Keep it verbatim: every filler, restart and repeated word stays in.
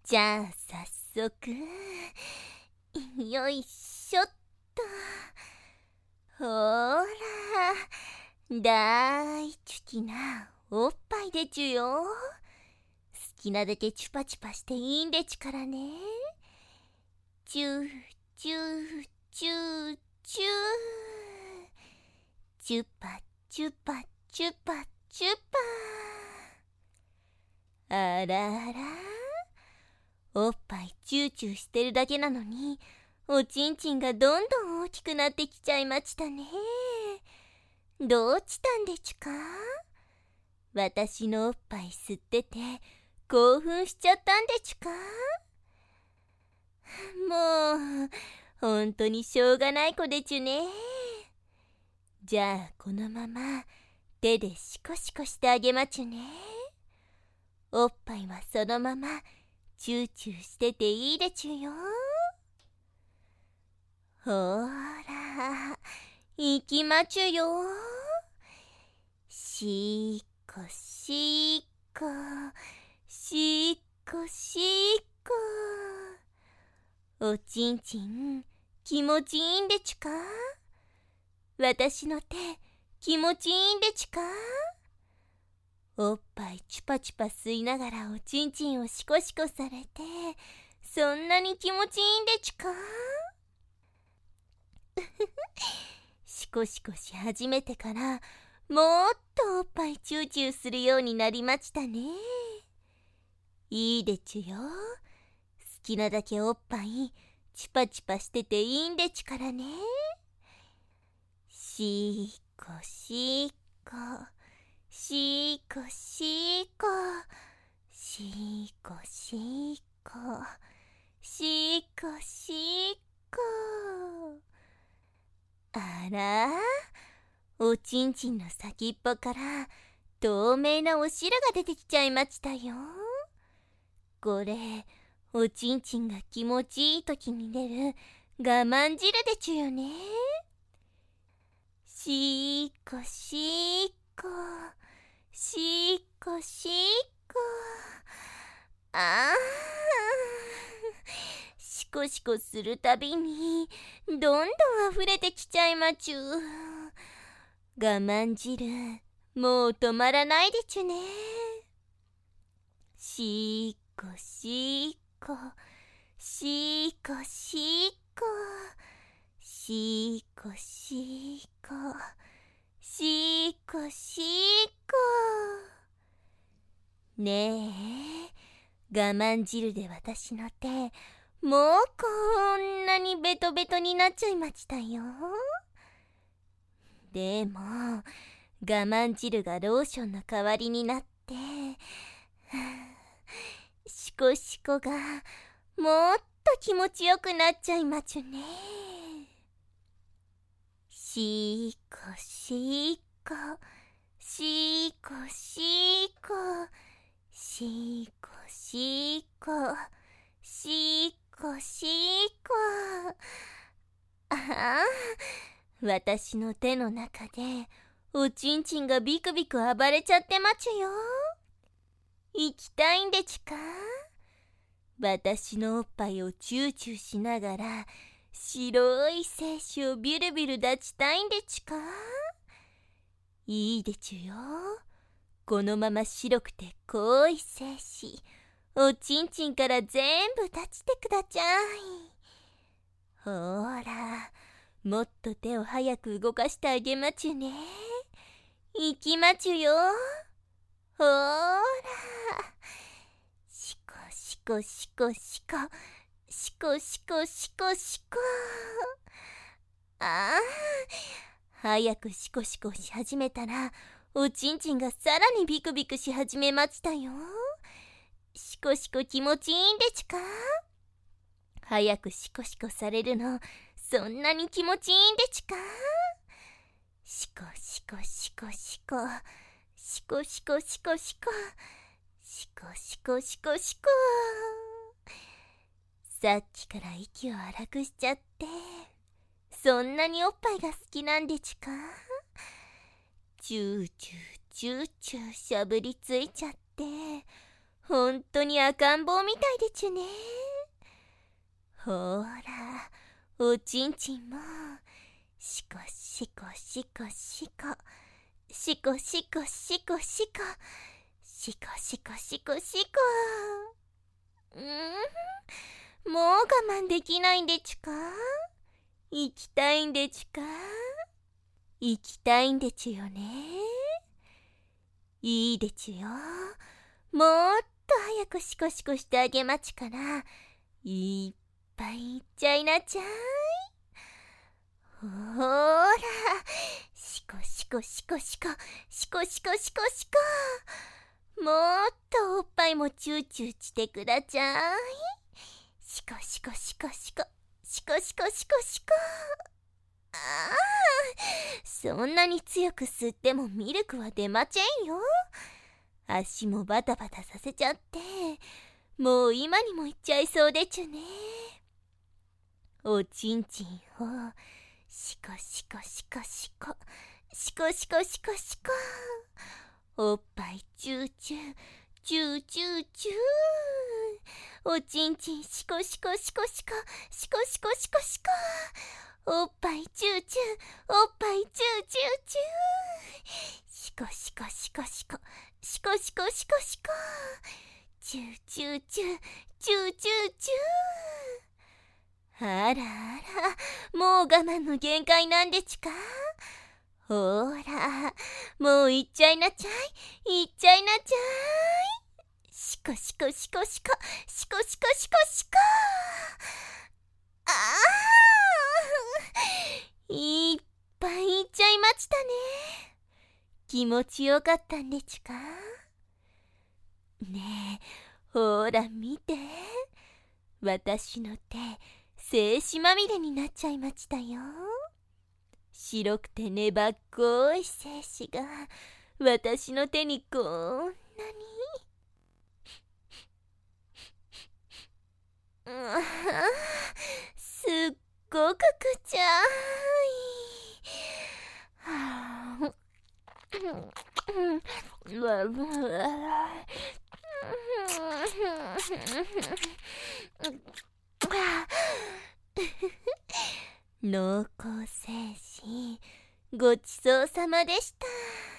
じゃあ早速、よいしょっと。ほーら、だいちゅきなおっぱいでちゅよ。好きなだけチュパチュパしていいんでちゅからね。チューチューチューチュー、チュパチュパチュパチュパ。あらあら、おっぱいチューチューしてるだけなのに、おちんちんがどんどん大きくなってきちゃいましたね。どうしたんでちゅか？私のおっぱい吸ってて興奮しちゃったんでちゅか？もうほんとにしょうがない子でちゅね。じゃあこのまま手でシコシコしてあげまちゅね。おっぱいはそのままチューチューしてていいでちゅよ。ほーら、行きまちゅよ。しっこしっこしっこしっこ。おちんちん気持ちいいんでちゅか？私の手気持ちいいんでちゅか？おっぱいチュパチュパ吸いながらおちんちんをシコシコされて、そんなに気持ちいいんでちゅか？シコシコし始めてからもっとおっぱいチューチューするようになりましたね。いいでちゅよ。好きなだけおっぱいチュパチュパしてていいんでちゅからね。しっこしっこしっこしっこしっこしっこしっこしっこ。あら、おちんちんの先っぽから透明なお汁が出てきちゃいましたよ。これおちんちんが気持ちいい時に出る我慢汁でちゅよね。しっこしっこしっこしっこ。あー、シコシコするたびにどんどん溢れてきちゃいまちゅ。我慢汁もう止まらないでちゅね。しっこしっこしっこしっこしっこしっこしっこしっこ。ねえ、我慢汁で私の手もうこんなにベトベトになっちゃいましたよ。でも我慢汁がローションの代わりになって、シコシコがもっと気持ちよくなっちゃいまちゅね。しっこしっこしっこしっこしっこしっこしっこしっこ。ああ、私の手の中でおちんちんがビクビク暴れちゃってまちゅよ。行きたいんでちゅか？私のおっぱいをチューチューしながら白い精子をビュルビュル立ちたいんでちゅか？いいでちゅよ。このまま白くて濃い精子おちんちんから全部立ちてくだちゃい。ほーら、もっと手を早く動かしてあげまちゅね。行きまちゅよ。ほーら、シコシコシコシコシコシコシコシコ。ああ、早くシコシコし始めたらおちんちんがさらにビクビクし始めましたよ。シコシコ気持ちいいんでちゅか？早くシコシコされるのそんなに気持ちいいんでちゅか？シコシコシコシコシコシコシコシコシコシコシコシコ。さっきから息を荒くしちゃって、そんなにおっぱいが好きなんでちゅか？チューチューチューチューしゃぶりついちゃって、 ほんとに赤ん坊みたいでちゅね。ほーら、おちんちんもしこしこしこしこしこしこしこしこしこしこしこしこしこ。うーん、もう我慢できないんでちゅか。行きたいんでちゅか。行きたいんでちゅよね。いいでちゅよ。もっと早くシコシコしてあげまちから、いっぱいいっちゃいなちゃい。ほーら、シコシコシコシコシコシコシコシコ。もっとおっぱいもチューチューしてくだちゃい。シコシコシコシコシコシコシコシコ。ああ、そんなに強く吸ってもミルクは出まちぇんよ。足もバタバタさせちゃって、もう今にも行っちゃいそうでちゅね。おちんちんをシコシコシコシコシコシコシコシコ。おっぱいチューチューチューチューチュー。おちんちんシコシコシコシコシコシコシコシコ。おっぱいチューチューおっぱいチューチューチュー。シコシコシコシコシコシコシコシコ。チューチューチューチューチューチュー。あらあら、もう我慢の限界なんでちゅか。ほーら、もう行っちゃいなちゃい、行っちゃいなちゃい。シコシコシコシコシコシコシコシコ。ああ、いっぱい行っちゃいましたね。気持ちよかったんでちゅか。ねえ、ほーら見て、私の手精子まみれになっちゃいましたよ。白くて粘っこい精子が私の手にこんなに。うわ、すっごくくちゃい。はあ、うわうわ濃厚精子ごちそうさまでした。